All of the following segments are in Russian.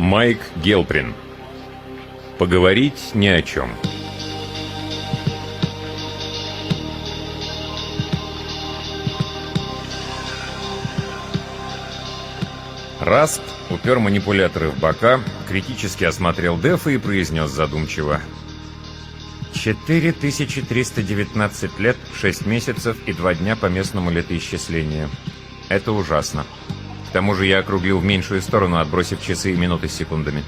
Майк Гелприн. Поговорить ни о чем. Расп упер манипуляторы в бока, критически осмотрел Дефа и произнес задумчиво: 4319 лет, 6 месяцев и 2 дня по местному летоисчислению. Это ужасно. К тому же я округлил в меньшую сторону, отбросив часы и минуты с секундами.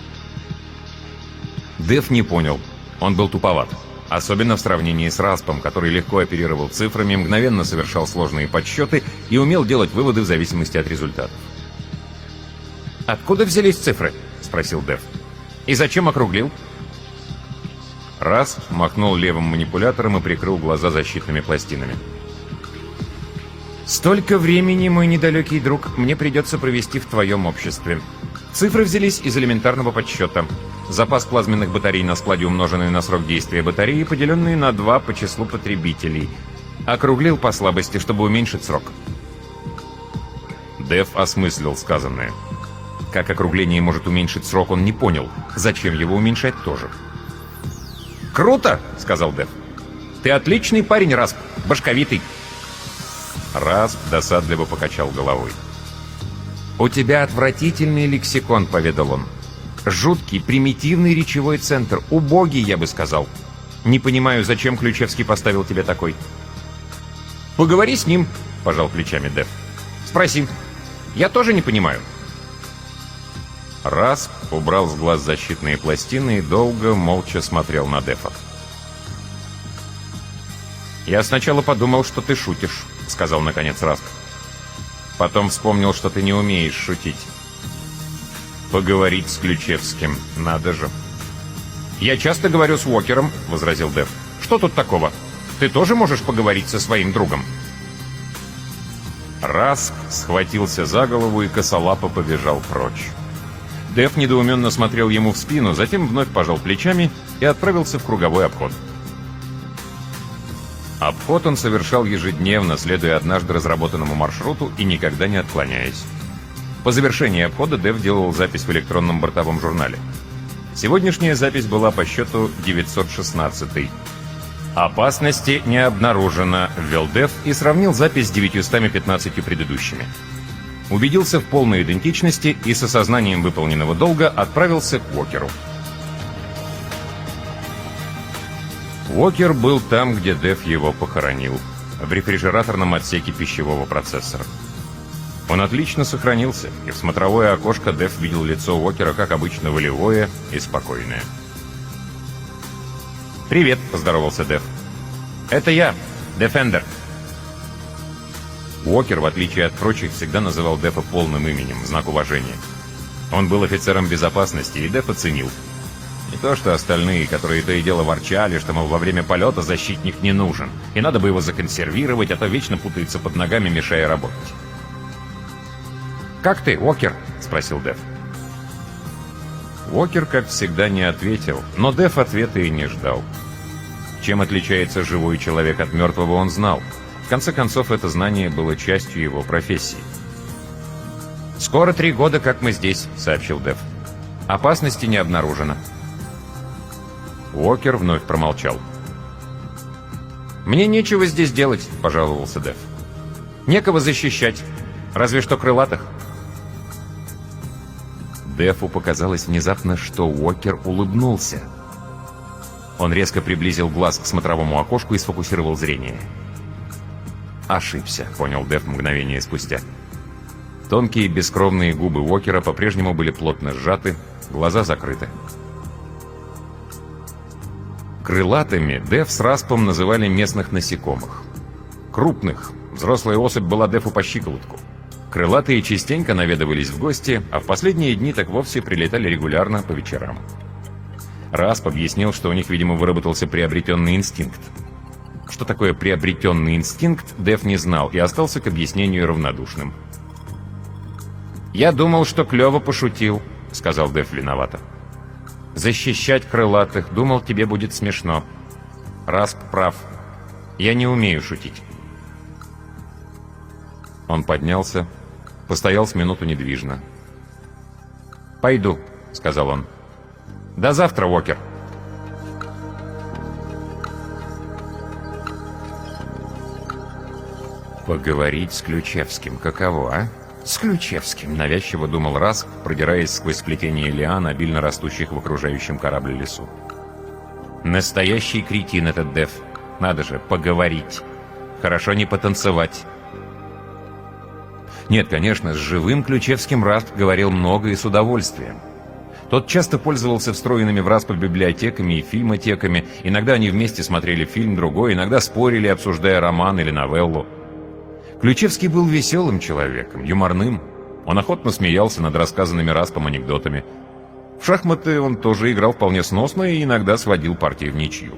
Деф не понял. Он был туповат. Особенно в сравнении с Распом, который легко оперировал цифрами, мгновенно совершал сложные подсчеты и умел делать выводы в зависимости от результатов. «Откуда взялись цифры?» — спросил Деф. «И зачем округлил?» Расп махнул левым манипулятором и прикрыл глаза защитными пластинами. «Столько времени, мой недалекий друг, мне придется провести в твоем обществе. Цифры взялись из элементарного подсчета. Запас плазменных батарей на складе, умноженный на срок действия батареи, поделенный на 2 по числу потребителей. Округлил по слабости, чтобы уменьшить срок». Деф осмыслил сказанное. Как округление может уменьшить срок, он не понял. Зачем его уменьшать тоже? «Круто!» — сказал Деф. «Ты отличный парень, Расп, башковитый». Расп досадливо покачал головой. «У тебя отвратительный лексикон», — поведал он. «Жуткий, примитивный речевой центр. Убогий, я бы сказал. Не понимаю, зачем Ключевский поставил тебе такой». «Поговори с ним», — пожал плечами Деф. «Спроси. Я тоже не понимаю». Расп убрал с глаз защитные пластины и долго, молча смотрел на Дефа. «Я сначала подумал, что ты шутишь», — сказал наконец Расп. «Потом вспомнил, что ты не умеешь шутить. Поговорить с Ключевским, надо же». «Я часто говорю с Уокером», — возразил Деф. «Что тут такого? Ты тоже можешь поговорить со своим другом». Расп схватился за голову и косолапо побежал прочь. Деф недоуменно смотрел ему в спину, затем вновь пожал плечами и отправился в круговой обход. Обход он совершал ежедневно, следуя однажды разработанному маршруту и никогда не отклоняясь. По завершении обхода Деф делал запись в электронном бортовом журнале. Сегодняшняя запись была по счету 916-й. «Опасности не обнаружено», — ввел Деф и сравнил запись с 915 предыдущими. Убедился в полной идентичности и с осознанием выполненного долга отправился к Уокеру. Уокер был там, где Деф его похоронил, в рефрижераторном отсеке пищевого процессора. Он отлично сохранился, и в смотровое окошко Деф видел лицо Уокера, как обычно, волевое и спокойное. «Привет», — поздоровался Деф. «Это я, Дефендер». Уокер, в отличие от прочих, всегда называл Дефа полным именем, в знак уважения. Он был офицером безопасности, и Деф оценил. Не то что остальные, которые то и дело ворчали, что, мол, во время полета защитник не нужен, и надо бы его законсервировать, а то вечно путается под ногами, мешая работать. «Как ты, Уокер?» — спросил Деф. Уокер, как всегда, не ответил, но Деф ответа и не ждал. Чем отличается живой человек от мертвого, он знал. В конце концов, это знание было частью его профессии. «Скоро 3 года, как мы здесь», — сообщил Деф. «Опасности не обнаружено». Уокер вновь промолчал. «Мне нечего здесь делать», — пожаловался Деф. «Некого защищать. Разве что крылатых». Дефу показалось внезапно, что Уокер улыбнулся. Он резко приблизил глаз к смотровому окошку и сфокусировал зрение. «Ошибся», — понял Деф мгновение спустя. Тонкие бескровные губы Уокера по-прежнему были плотно сжаты, глаза закрыты. Крылатыми Деф с Распом называли местных насекомых. Крупных. Взрослая особь была Дефу по щиколотку. Крылатые частенько наведывались в гости, а в последние дни так вовсе прилетали регулярно по вечерам. Расп объяснил, что у них, видимо, выработался приобретенный инстинкт. Что такое приобретенный инстинкт, Деф не знал и остался к объяснению равнодушным. «Я думал, что клево пошутил», — сказал Деф виновато. «Защищать крылатых, думал, тебе будет смешно. Расп прав. Я не умею шутить». Он поднялся, постоял с минуту недвижно. «Пойду», — сказал он. «До завтра, Уокер». «Поговорить с Ключевским каково, а?» «С Ключевским», — навязчиво думал Расп, продираясь сквозь сплетение лиан, обильно растущих в окружающем корабле лесу. «Настоящий кретин этот Дев. Надо же, поговорить. Хорошо не потанцевать». Нет, конечно, с живым Ключевским Расп говорил много и с удовольствием. Тот часто пользовался встроенными в Распа библиотеками и фильмотеками. Иногда они вместе смотрели фильм другой, иногда спорили, обсуждая роман или новеллу. Ключевский был веселым человеком, юморным. Он охотно смеялся над рассказанными Распом анекдотами. В шахматы он тоже играл вполне сносно и иногда сводил партии в ничью.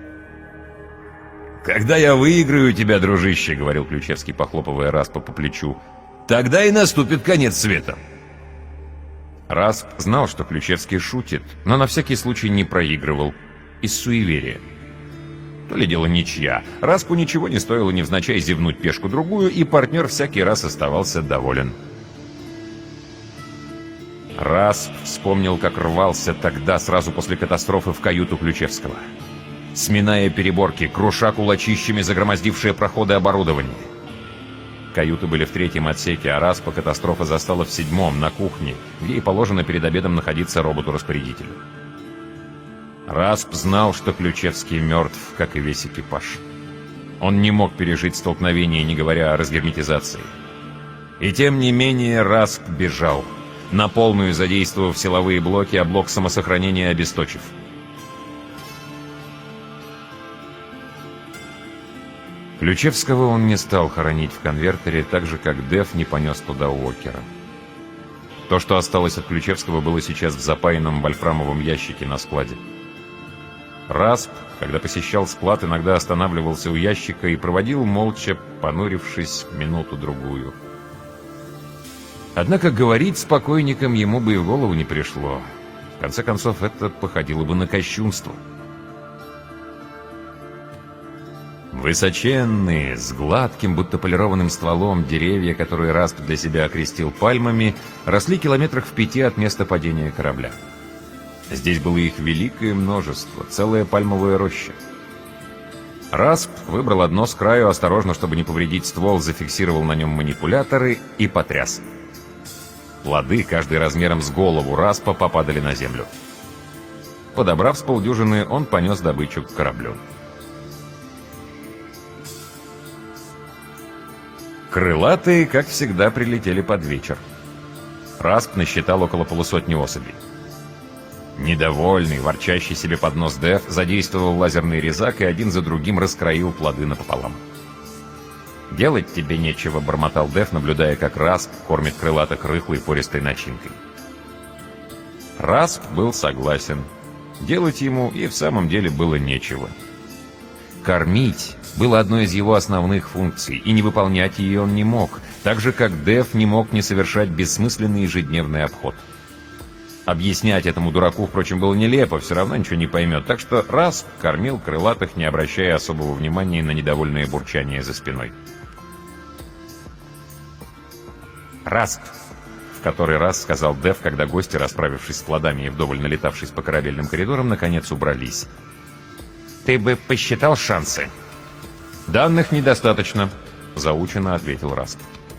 «Когда я выиграю тебя, дружище, — говорил Ключевский, похлопывая Распа по плечу, — тогда и наступит конец света». Расп знал, что Ключевский шутит, но на всякий случай не проигрывал. Из суеверия. То ли дело ничья. Распу ничего не стоило невзначай зевнуть пешку-другую, и партнер всякий раз оставался доволен. Расп вспомнил, как рвался тогда, сразу после катастрофы, в каюту Ключевского. Сминая переборки, круша кулачищами загромоздившие проходы оборудования. Каюты были в 3-м отсеке, а Распа катастрофа застала в 7-м, на кухне, где и положено перед обедом находиться роботу-распорядителю. Расп знал, что Ключевский мертв, как и весь экипаж. Он не мог пережить столкновение, не говоря о разгерметизации. И тем не менее Расп бежал, на полную задействовав силовые блоки, а блок самосохранения обесточив. Ключевского он не стал хоронить в конвертере, так же, как Дев не понес туда Уокера. То, что осталось от Ключевского, было сейчас в запаянном вольфрамовом ящике на складе. Расп, когда посещал склад, иногда останавливался у ящика и проводил молча, понурившись минуту-другую. Однако говорить с покойником ему бы и в голову не пришло. В конце концов, это походило бы на кощунство. Высоченные, с гладким, будто полированным стволом деревья, которые Расп для себя окрестил пальмами, росли километрах в 5 от места падения корабля. Здесь было их великое множество, целая пальмовая роща. Расп выбрал одно с краю, осторожно, чтобы не повредить ствол, зафиксировал на нем манипуляторы и потряс. Плоды, каждый размером с голову Распа, попадали на землю. Подобрав с полдюжины, он понес добычу к кораблю. Крылатые, как всегда, прилетели под вечер. Расп насчитал около полусотни особей. Недовольный, ворчащий себе под нос Дев задействовал лазерный резак и один за другим раскроил плоды напополам. «Делать тебе нечего», — бормотал Дев, наблюдая, как Расп кормит крылатых рыхлой пористой начинкой. Расп был согласен. Делать ему и в самом деле было нечего. Кормить было одной из его основных функций, и не выполнять ее он не мог, так же, как Дев не мог не совершать бессмысленный ежедневный обход. Объяснять этому дураку, впрочем, было нелепо, все равно ничего не поймет, так что Расп кормил крылатых, не обращая особого внимания на недовольное бурчание за спиной. «Расп!» — в который раз сказал Дев, когда гости, расправившись с плодами и вдоволь налетавшись по корабельным коридорам, наконец убрались. «Ты бы посчитал шансы?» «Данных недостаточно», — заучено ответил Расп.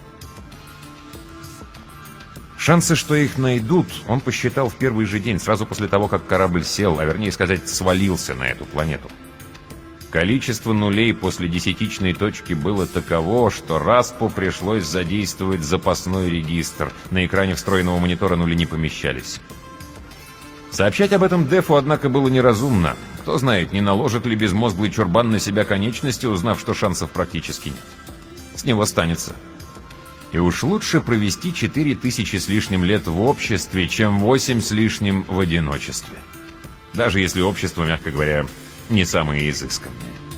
Шансы, что их найдут, он посчитал в первый же день, сразу после того, как корабль сел, а вернее сказать, свалился на эту планету. Количество нулей после десятичной точки было таково, что Распу пришлось задействовать запасной регистр. На экране встроенного монитора нули не помещались. Сообщать об этом Дефу, однако, было неразумно. Кто знает, не наложит ли безмозглый чурбан на себя конечности, узнав, что шансов практически нет. С него станется. И уж лучше провести 4000 с лишним лет в обществе, чем 8 с лишним в одиночестве. Даже если общество, мягко говоря, не самое изысканное.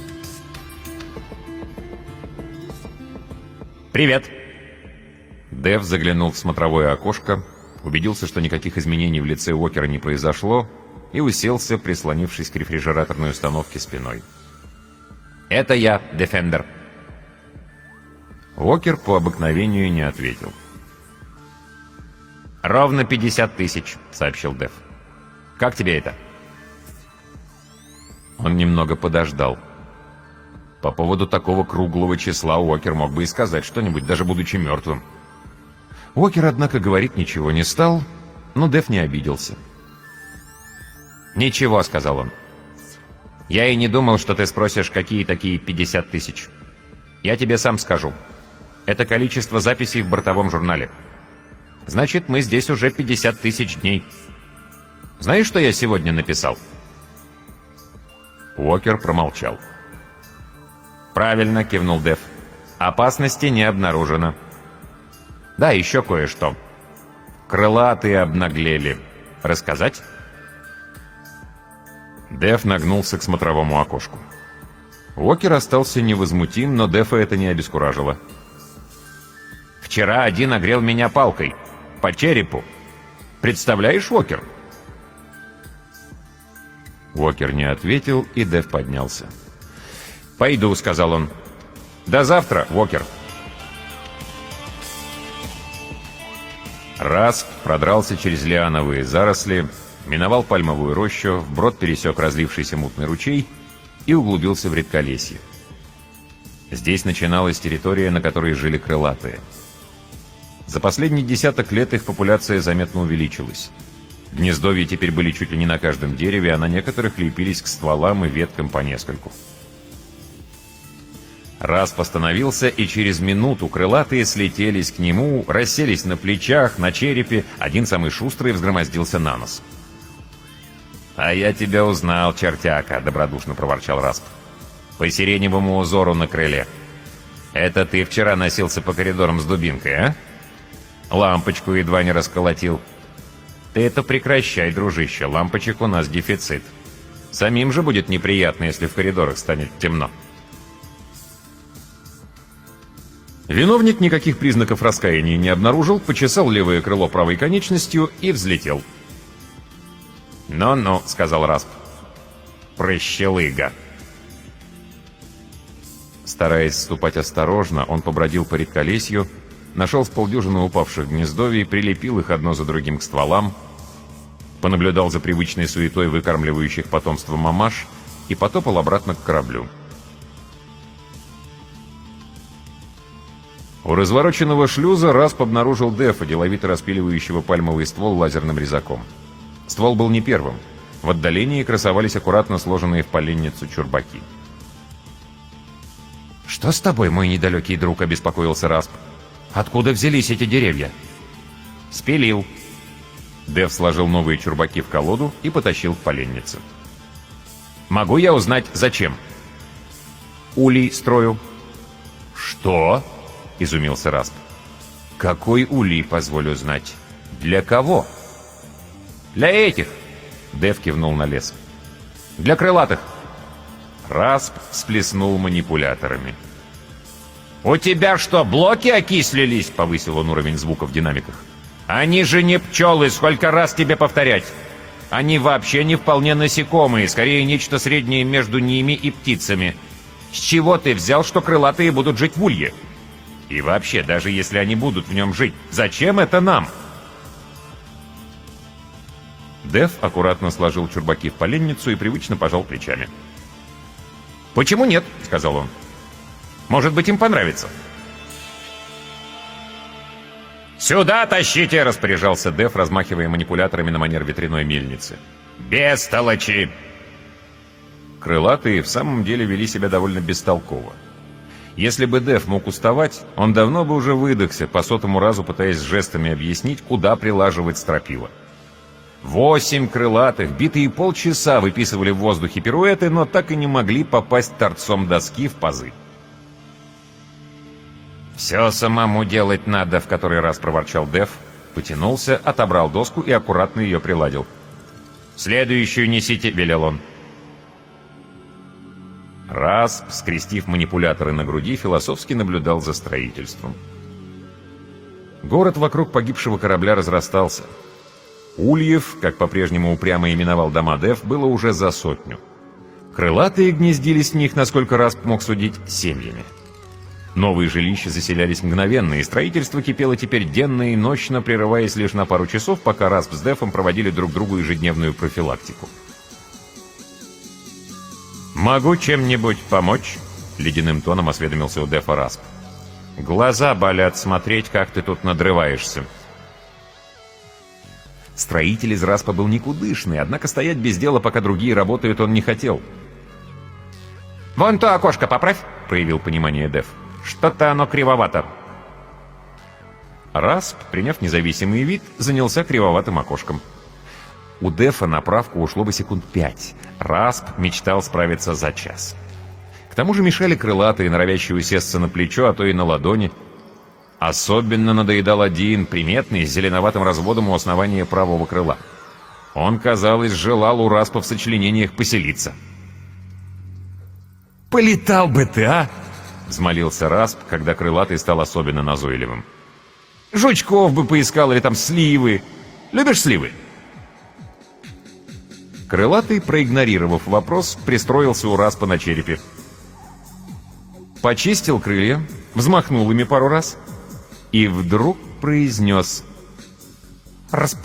«Привет!» Дев заглянул в смотровое окошко, убедился, что никаких изменений в лице Уокера не произошло, и уселся, прислонившись к рефрижераторной установке спиной. «Это я, Дефендер». Уокер по обыкновению не ответил. «Ровно 50 тысяч», — сообщил Дев. «Как тебе это?» Он немного подождал. По поводу такого круглого числа Уокер мог бы и сказать что-нибудь, даже будучи мертвым. Уокер, однако, говорить ничего не стал, но Дев не обиделся. «Ничего», — сказал он. «Я и не думал, что ты спросишь, какие такие 50 тысяч. Я тебе сам скажу. Это количество записей в бортовом журнале. Значит, мы здесь уже 50 тысяч дней. Знаешь, что я сегодня написал?» Уокер промолчал. «Правильно», — кивнул Дев. «Опасности не обнаружено. Да, еще кое-что. Крылатые обнаглели. Рассказать?» Дев нагнулся к смотровому окошку. Уокер остался невозмутим, но Дефа это не обескуражило. «Вчера один огрел меня палкой. По черепу. Представляешь, Уокер?» Уокер не ответил, и Дев поднялся. «Пойду», — сказал он. «До завтра, Уокер». Расп продрался через лиановые заросли, миновал пальмовую рощу, вброд пересек разлившийся мутный ручей и углубился в редколесье. Здесь начиналась территория, на которой жили крылатые. За последний десяток лет их популяция заметно увеличилась. Гнездовья теперь были чуть ли не на каждом дереве, а на некоторых лепились к стволам и веткам по нескольку. Расп остановился, и через минуту крылатые слетелись к нему, расселись на плечах, на черепе, один самый шустрый взгромоздился на нос. «А я тебя узнал, чертяка», — добродушно проворчал Расп. «По сиреневому узору на крыле. Это ты вчера носился по коридорам с дубинкой, а? Лампочку едва не расколотил. Ты это прекращай, дружище, лампочек у нас дефицит. Самим же будет неприятно, если в коридорах станет темно». Виновник никаких признаков раскаяния не обнаружил, почесал левое крыло правой конечностью и взлетел. «Ну-ну», — сказал Расп. «Прыщелыга». Стараясь ступать осторожно, он побродил по редколесью, нашел с полдюжины упавших гнездовий, прилепил их одно за другим к стволам, понаблюдал за привычной суетой выкармливающих потомство мамаш и потопал обратно к кораблю. У развороченного шлюза Расп обнаружил Дефа, деловито распиливающего пальмовый ствол лазерным резаком. Ствол был не первым. В отдалении красовались аккуратно сложенные в поленницу чурбаки. «Что с тобой, мой недалекий друг?» — обеспокоился Расп. «Откуда взялись эти деревья?» «Спилил». Деф сложил новые чурбаки в колоду и потащил к поленнице. «Могу я узнать, зачем?» «Улей строю». «Что?» — изумился Расп. «Какой улей, позволю знать? Для кого?» «Для этих!» — Деф кивнул на лес. «Для крылатых!» Расп всплеснул манипуляторами. «У тебя что, блоки окислились?» — повысил он уровень звука в динамиках. «Они же не пчелы, сколько раз тебе повторять! Они вообще не вполне насекомые, скорее нечто среднее между ними и птицами. С чего ты взял, что крылатые будут жить в улье? И вообще, даже если они будут в нем жить, зачем это нам?» Деф аккуратно сложил чурбаки в поленницу и привычно пожал плечами. «Почему нет?» — сказал он. «Может быть, им понравится». «Сюда тащите!» — распоряжался Деф, размахивая манипуляторами на манер ветряной мельницы. «Бестолочи!» Крылатые в самом деле вели себя довольно бестолково. Если бы Деф мог уставать, он давно бы уже выдохся, по сотому разу пытаясь жестами объяснить, куда прилаживать стропила. 8 крылатых, битые полчаса выписывали в воздухе пируэты, но так и не могли попасть торцом доски в пазы. «Все самому делать надо», — в который раз проворчал Деф, потянулся, отобрал доску и аккуратно ее приладил. «Следующую несите», — велел он. Расп, скрестив манипуляторы на груди, философски наблюдал за строительством. Город вокруг погибшего корабля разрастался. Ульев, как по-прежнему упрямо именовал дома Деф, было уже за 100. Крылатые гнездились в них, насколько Расп мог судить, семьями. Новые жилища заселялись мгновенно, и строительство кипело теперь денно и ночно, прерываясь лишь на пару часов, пока Расп с Дефом проводили друг другу ежедневную профилактику. «Могу чем-нибудь помочь?» — ледяным тоном осведомился у Дефа Расп. «Глаза болят смотреть, как ты тут надрываешься». Строитель из Распа был никудышный, однако стоять без дела, пока другие работают, он не хотел. «Вон то окошко поправь!» — проявил понимание Деф. «Что-то оно кривовато». Расп, приняв независимый вид, занялся кривоватым окошком. У Дефа на правку ушло бы секунд 5. Расп мечтал справиться за час. К тому же мешали крылатые, норовящие усесться на плечо, а то и на ладони. Особенно надоедал один, приметный, с зеленоватым разводом у основания правого крыла. Он, казалось, желал у Распа в сочленениях поселиться. «Полетал бы ты, а!» — взмолился Расп, когда крылатый стал особенно назойливым. «Жучков бы поискал или там сливы. Любишь сливы?» Крылатый, проигнорировав вопрос, пристроился у Распа на черепе. Почистил крылья, взмахнул ими пару раз и вдруг произнес: «Расп».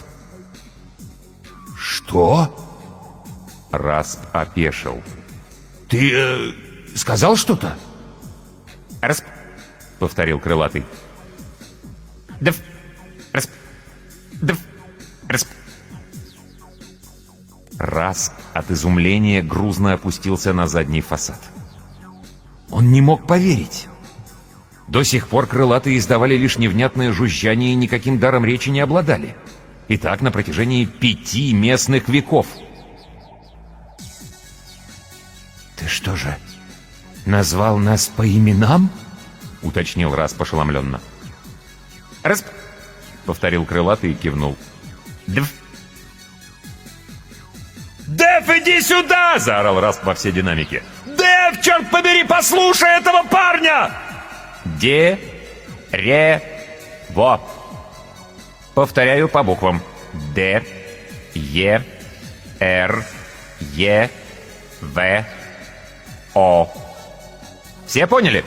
«Что?» Расп опешил. «Ты сказал что-то?» «Расп», — повторил крылатый. «Деф, расп, деф, расп». Расп от изумления грузно опустился на задний фасад. Он не мог поверить. До сих пор крылатые издавали лишь невнятное жужжание и никаким даром речи не обладали. И так на протяжении 5 местных веков. «Ты что же, назвал нас по именам?» — уточнил Расп ошеломленно. «Расп», — повторил крылатый и кивнул. «Деф». «Деф, иди сюда!» — заорал Расп во все динамики. «Деф, черт побери, послушай этого парня!» «Де-ре-во». Повторяю по буквам. Д, Е, Р, Е, В, О. Все поняли?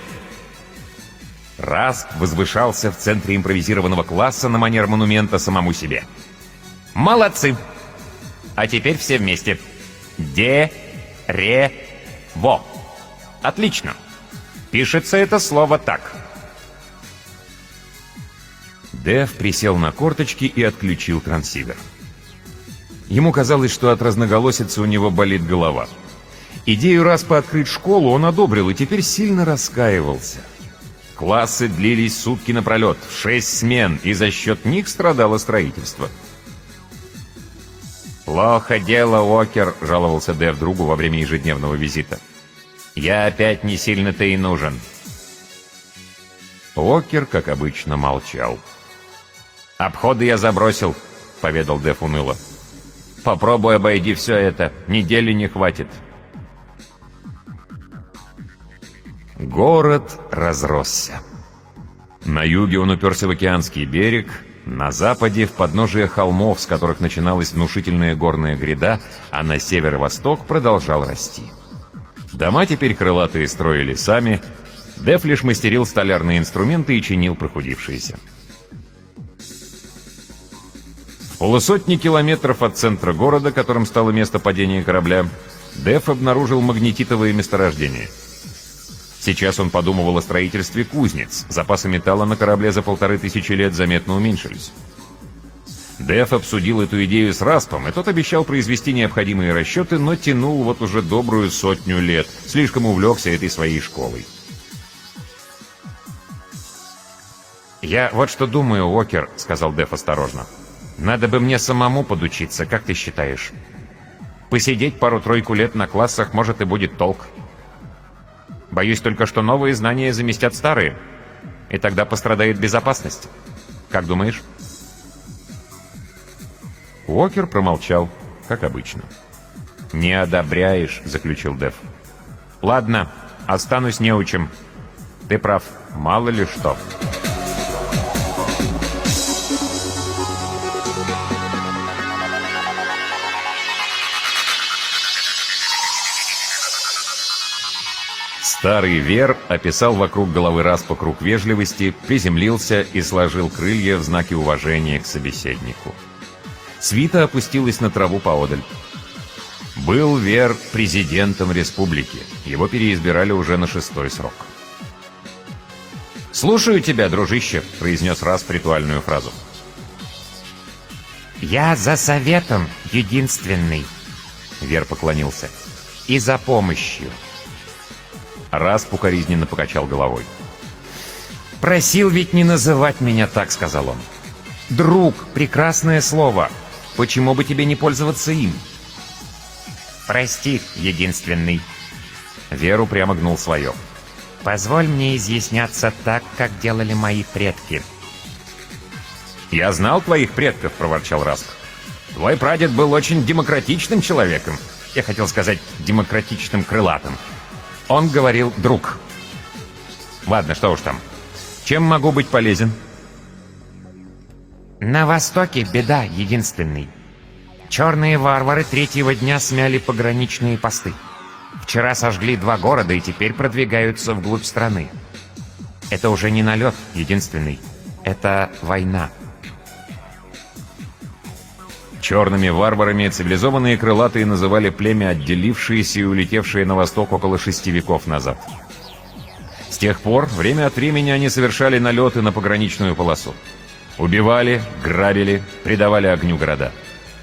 Расп возвышался в центре импровизированного класса на манер монумента самому себе. Молодцы! А теперь все вместе. Де-ре-во. Отлично. Пишется это слово так. Деф присел на корточки и отключил трансивер. Ему казалось, что от разноголосицы у него болит голова. Идею Распа открыть школу он одобрил и теперь сильно раскаивался. Классы длились сутки напролет, в 6 смен, и за счет них страдало строительство. «Плохо дело, Уокер», — жаловался Деф другу во время ежедневного визита. «Я опять не сильно-то и нужен». Уокер, как обычно, молчал. «Обходы я забросил», — поведал Деф уныло. «Попробуй обойди все это, недели не хватит». Город разросся. На юге он уперся в океанский берег, на западе — в подножие холмов, с которых начиналась внушительная горная гряда, а на северо-восток продолжал расти. Дома теперь крылатые строили сами, Деф лишь мастерил столярные инструменты и чинил прохудившиеся. В полусотни километров от центра города, которым стало место падения корабля, Деф обнаружил магнетитовое месторождение. Сейчас он подумывал о строительстве кузнец. Запасы металла на корабле за 1500 лет заметно уменьшились. Деф обсудил эту идею с Распом, и тот обещал произвести необходимые расчеты, но тянул вот уже добрую 100 лет. Слишком увлекся этой своей школой. «Я вот что думаю, Уокер», — сказал Деф осторожно. «Надо бы мне самому подучиться, как ты считаешь? Посидеть пару-тройку лет на классах, может, и будет толк. Боюсь только, что новые знания заместят старые, и тогда пострадает безопасность. Как думаешь?» Уокер промолчал, как обычно. «Не одобряешь», — заключил Деф. «Ладно, останусь неучим. Ты прав, мало ли что». Старый Вер описал вокруг головы Распа круг вежливости, приземлился и сложил крылья в знаке уважения к собеседнику. Свита опустилась на траву поодаль. Был Вер президентом республики. Его переизбирали уже на 6-й срок. «Слушаю тебя, дружище», — произнес Расп ритуальную фразу. «Я за советом, единственный», — Вер поклонился, — «и за помощью». Расп укоризненно покачал головой. «Просил ведь не называть меня так», — сказал он. «Друг, прекрасное слово. Почему бы тебе не пользоваться им?» «Прости, единственный». Веру прямо гнул свое. «Позволь мне изъясняться так, как делали мои предки». «Я знал твоих предков», — проворчал Расп. «Твой прадед был очень демократичным человеком. Я хотел сказать, демократичным крылатым. Он говорил «друг». Ладно, что уж там. Чем могу быть полезен?» «На востоке беда, единственный. Черные варвары 3-го дня смяли пограничные посты. Вчера сожгли 2 города и теперь продвигаются вглубь страны. Это уже не налет, единственный. Это война». Черными варварами цивилизованные крылатые называли племя, отделившееся и улетевшее на восток около 6 веков назад. С тех пор, время от времени, они совершали налеты на пограничную полосу. Убивали, грабили, предавали огню города.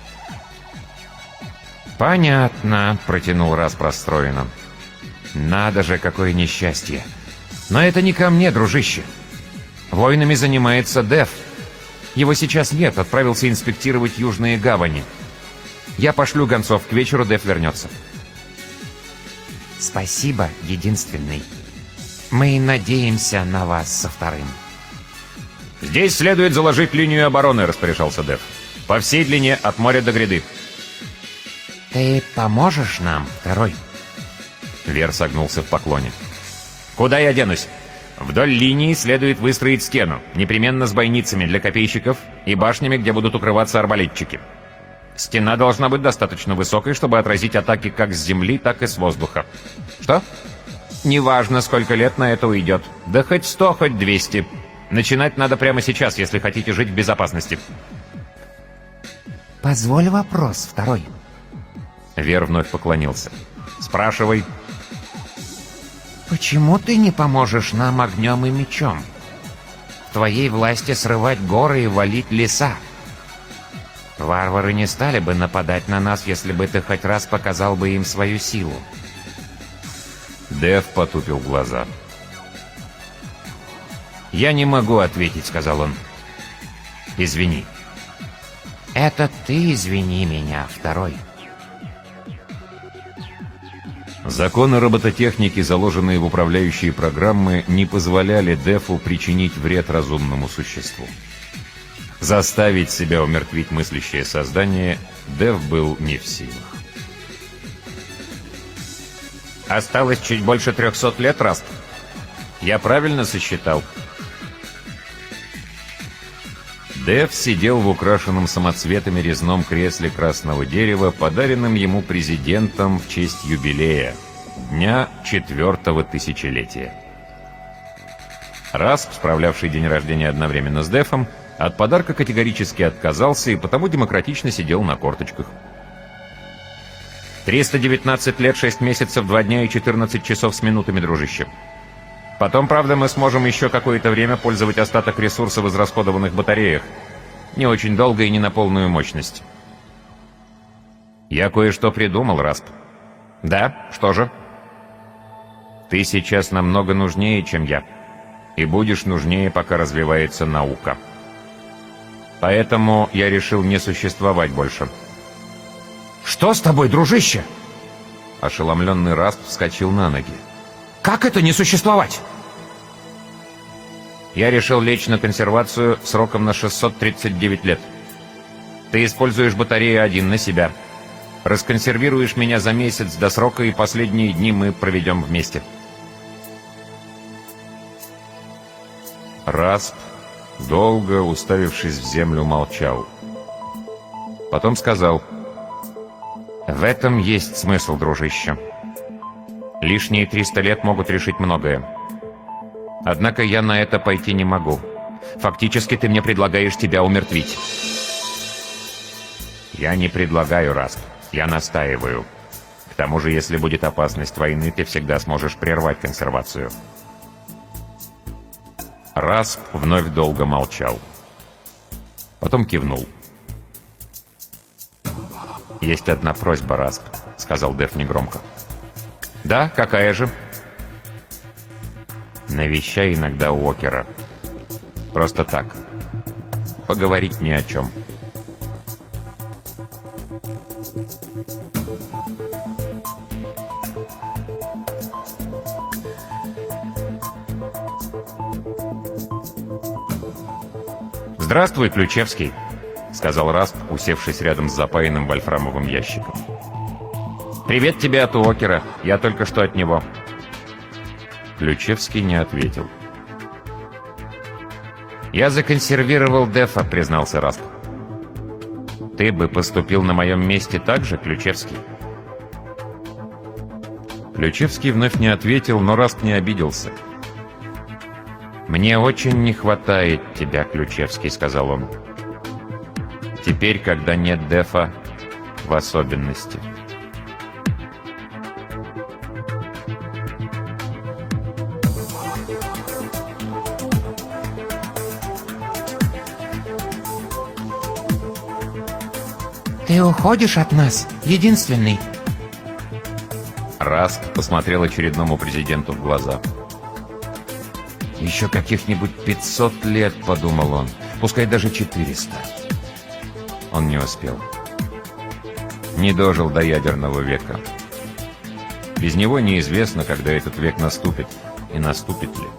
«Понятно», — протянул Расп расстроенно. «Надо же, какое несчастье! Но это не ко мне, дружище. Войнами занимается Дев. Его сейчас нет, отправился инспектировать южные гавани. Я пошлю гонцов, к вечеру Дев вернется». «Спасибо, единственный. Мы надеемся на вас со вторым». «Здесь следует заложить линию обороны», — распоряжался Дев. «По всей длине, от моря до гряды». «Ты поможешь нам, второй?» Вер согнулся в поклоне. «Куда я денусь? Вдоль линии следует выстроить стену, непременно с бойницами для копейщиков и башнями, где будут укрываться арбалетчики. Стена должна быть достаточно высокой, чтобы отразить атаки как с земли, так и с воздуха. Что? Неважно, сколько лет на это уйдет. Да хоть 100, хоть 200. Начинать надо прямо сейчас, если хотите жить в безопасности». «Позволь вопрос, второй». Вер вновь поклонился. «Спрашивай». «Почему ты не поможешь нам огнем и мечом? В твоей власти срывать горы и валить леса. Варвары не стали бы нападать на нас, если бы ты хоть раз показал бы им свою силу». Дев потупил глаза. «Я не могу ответить», — сказал он. «Извини». «Это ты извини меня, второй». Законы робототехники, заложенные в управляющие программы, не позволяли Дефу причинить вред разумному существу. Заставить себя умертвить мыслящее создание Деф был не в силах. «Осталось чуть больше 300 лет, Расп. Я правильно сосчитал?» Дев сидел в украшенном самоцветами резном кресле красного дерева, подаренном ему президентом в честь юбилея, дня 4-го тысячелетия. Расп, справлявший день рождения одновременно с Дефом, от подарка категорически отказался и потому демократично сидел на корточках. 319 лет, 6 месяцев, 2 дня и 14 часов с минутами, дружище. Потом, правда, мы сможем еще какое-то время пользовать остаток ресурсов в израсходованных батареях. Не очень долго и не на полную мощность. Я кое-что придумал, Расп. Да? Что же? Ты сейчас намного нужнее, чем я. И будешь нужнее, пока развивается наука. Поэтому я решил не существовать больше. Что с тобой, дружище? Ошеломленный Расп вскочил на ноги. Как это не существовать? Я решил лечь на консервацию сроком на 639 лет. Ты используешь батарею 1 на себя. Расконсервируешь меня за месяц до срока, и последние дни мы проведем вместе. Расп, долго уставившись в землю, молчал. Потом сказал: «В этом есть смысл, дружище. Лишние 300 лет могут решить многое. Однако я на это пойти не могу. Фактически ты мне предлагаешь тебя умертвить. Я не предлагаю, Расп. Я настаиваю. К тому же, если будет опасность войны, ты всегда сможешь прервать консервацию. Расп вновь долго молчал. Потом кивнул. «Есть одна просьба, Расп», — сказал Дев негромко. «Да, какая же?» «Навещай иногда Уокера. Просто так. Поговорить ни о чем». «Здравствуй, Ключевский», — сказал Расп, усевшись рядом с запаянным вольфрамовым ящиком. «Привет тебе от Уокера. Я только что от него». Ключевский не ответил. «Я законсервировал Дефа», — признался Расп. «Ты бы поступил на моем месте так же, Ключевский?» Ключевский вновь не ответил, но Расп не обиделся. «Мне очень не хватает тебя, Ключевский», — сказал он. «Теперь, когда нет Дефа, в особенности». «Ты уходишь от нас, единственный?» Расп посмотрел очередному президенту в глаза. «Еще каких-нибудь 500 лет», — подумал он, — «пускай даже 400». Он не успел. Не дожил до ядерного века. Без него неизвестно, когда этот век наступит, и наступит ли.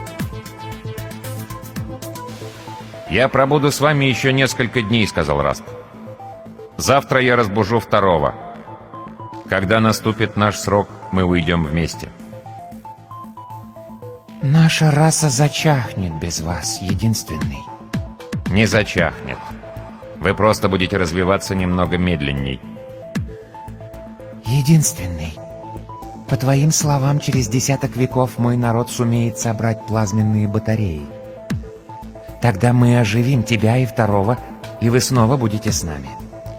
«Я пробуду с вами еще несколько дней», — сказал Расп. «Завтра я разбужу второго. Когда наступит наш срок, мы уйдем вместе». «Наша раса зачахнет без вас, единственный». «Не зачахнет. Вы просто будете развиваться немного медленней». «Единственный. По твоим словам, через десяток веков мой народ сумеет собрать плазменные батареи. Тогда мы оживим тебя и второго, и вы снова будете с нами».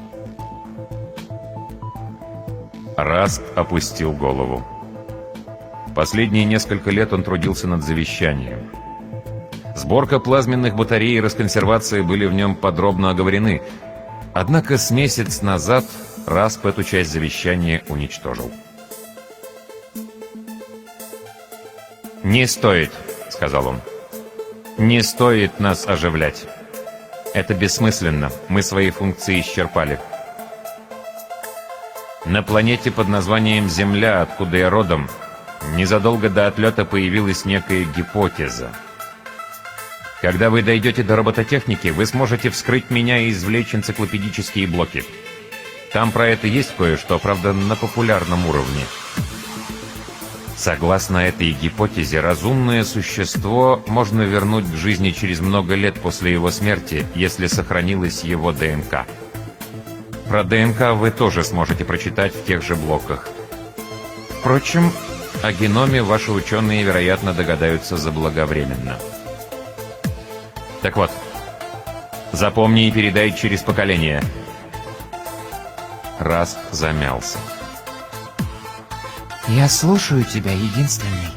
Расп опустил голову. Последние несколько лет он трудился над завещанием. Сборка плазменных батарей и расконсервация были в нем подробно оговорены. Однако с месяц назад Расп эту часть завещания уничтожил. «Не стоит», — сказал он. «Не стоит нас оживлять. Это бессмысленно. Мы свои функции исчерпали. На планете под названием Земля, откуда я родом, незадолго до отлета появилась некая гипотеза. Когда вы дойдете до робототехники, вы сможете вскрыть меня и извлечь энциклопедические блоки. Там про это есть кое-что, правда, на популярном уровне. Согласно этой гипотезе, разумное существо можно вернуть к жизни через много лет после его смерти, если сохранилась его ДНК. Про ДНК вы тоже сможете прочитать в тех же блоках. Впрочем, о геноме ваши ученые, вероятно, догадаются заблаговременно. Так вот, запомни и передай через поколение». Расп замялся. «Я слушаю тебя, единственный».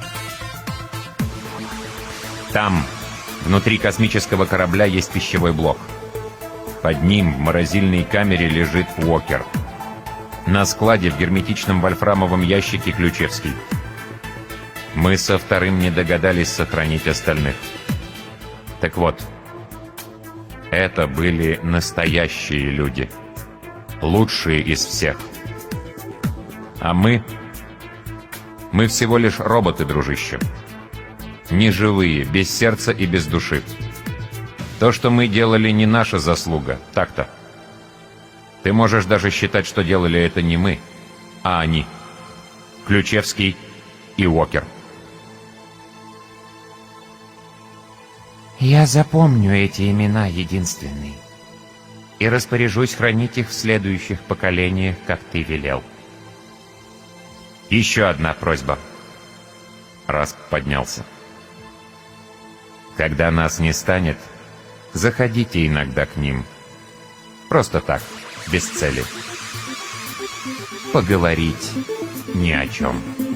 Там, внутри космического корабля, есть пищевой блок. Под ним в морозильной камере лежит Уокер. На складе в герметичном вольфрамовом ящике Ключевский. Мы со вторым не догадались сохранить остальных. Так вот, это были настоящие люди. Лучшие из всех. А мы всего лишь роботы, дружище. Неживые, без сердца и без души. То, что мы делали, не наша заслуга, так-то. Ты можешь даже считать, что делали это не мы, а они. Ключевский и Уокер. «Я запомню эти имена, единственный, и распоряжусь хранить их в следующих поколениях, как ты велел». Еще одна просьба. Расп поднялся. Когда нас не станет, заходите иногда к ним. Просто так, без цели. Поговорить ни о чем.